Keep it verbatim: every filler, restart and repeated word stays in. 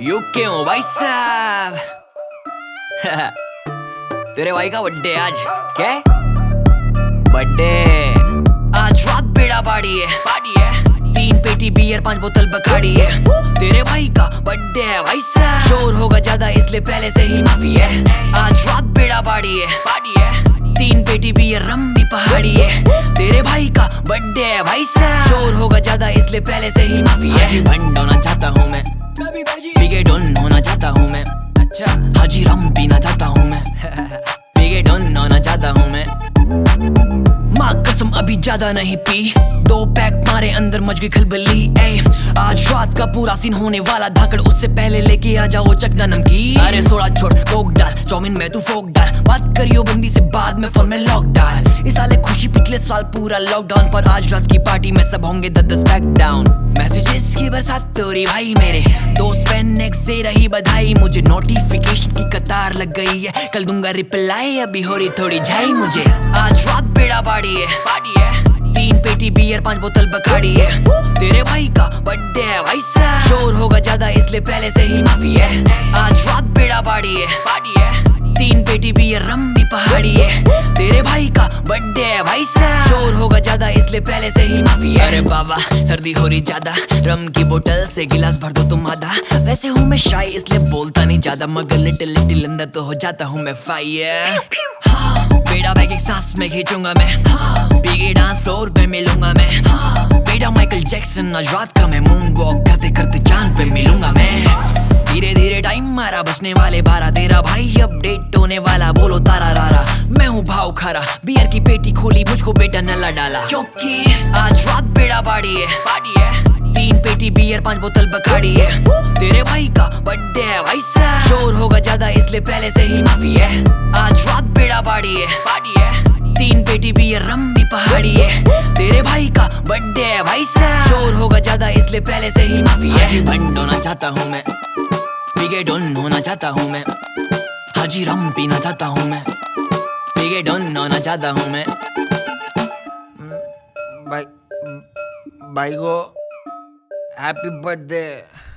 You क्यों भाई साहब? तेरे भाई का बर्थडे आज। क्या बर्थडे? आज रात बेड़ा पार्टी है पार्टी है तीन पेटी बियर पांच बोतल बखाड़ी है। तेरे भाई का बर्थडे है भाई साहब, शोर होगा ज्यादा इसलिए पहले से ही माफी है। आज रात बेड़ा पार्टी है पार्टी है तीन पेटी बियर रम भी पहाड़ी है। तेरे भाई का बर्थडे है भाई साहब, शोर होगा ज्यादा इसलिए पहले से ही माफी है। हाजी भंड होना चाहता हूँ मैं, पीके डॉन होना चाहता हूँ मैं। अच्छा हाजी रम पीना चाहता हूँ मैं, पीके डॉन होना चाहता हूँ मैं। माँ कसम अभी ज्यादा नहीं पी, दो पैक मारे अंदर मच गई खलबली। ए आज रात का पूरा सीन होने वाला धाकड़, उससे पहले लेके आ जाओ चकना नमकीन। अरे सोडा छोड़ कोक डाल, चाउमीन में तू फोक डाल, बात करियो बंदी से बाद में फोन में लॉक डाल। इस साले खुशी पिछले साल पूरा लॉकडाउन पर, आज रात की पार्टी में सब होंगे दस दस पैक डाउन। मैसेजेस की बरसात तोरी भाई, मेरे दोस्त फ्रेंड नेक्स्ट दे रही बधाई। मुझे नोटिफिकेशन की कतार लग गई है, कल दूंगा रिप्लाई, अभी हो रही थोड़ी झाई मुझे। आज रात बेड़ा पार्टी है पार्टी है तीन पेटी बियर पांच बोतल बखाड़ी है। तेरे भाई का बर्थडे है भाई साहब, शोर होगा ज्यादा इसलिए पहले से ही माफी है। आज रात बेड़ा पार्टी है पार्टी है तीन पेटी बियर रम भी पहाड़ी है। तेरे भाई का बर्थडे है भाई साहब, शोर होगा ज्यादा इसलिए पहले से ही माफी है। अरे बाबा सर्दी हो रही ज्यादा, रम की बोतल से गिलास भर दो तुम आधा। वैसे हूँ मैं शाय इसलिए बोलता नहीं ज्यादा, मगर लिटिल लिटिल अंदर तो हो जाता हूँ मैं फायर। हाँ, बेड़ा बैग एक सांस में खींचूंगा मैं, हाँ, पीके डांस फ्लोर पे मिलूंगा मैं। हाँ, बेड़ा माइकल जैक्सन आज रात का मैं मून वॉक करते करते चांद पे मिलूंगा मैं। धीरे धीरे टाइम मारा बचने वाले बारह, तेरा भाई अपडेट होने वाला बोलो तारा रारा। मैं हूँ भाव खरा, बियर की पेटी खोली मुझको बेटा नल्ला डाला, क्योंकि आज रात बेड़ा पार्टी है पार्टी है तीन पेटी बियर पांच बोतल बखाड़ी है। तेरे भाई का बर्थडे है भाई साहब, शोर होगा ज्यादा इसलिए पहले से ही माफी है। आज रात बेड़ा पार्टी है पार्टी है तीन पेटी बियर रम भी पहाड़ी है। तेरे भाई का बर्थडे है भाई साहब, शोर होगा ज्यादा इसलिए पहले से ही माफी है। हाजी भंड होना चाहता हूँ मैं, पीके डॉन होना चाहता हूँ मैं। हाजी रम पीना चाहता हूँ मैं, पीके डॉन होना चाहता हूँ मैं। भाई भाई को हैप्पी बर्थडे।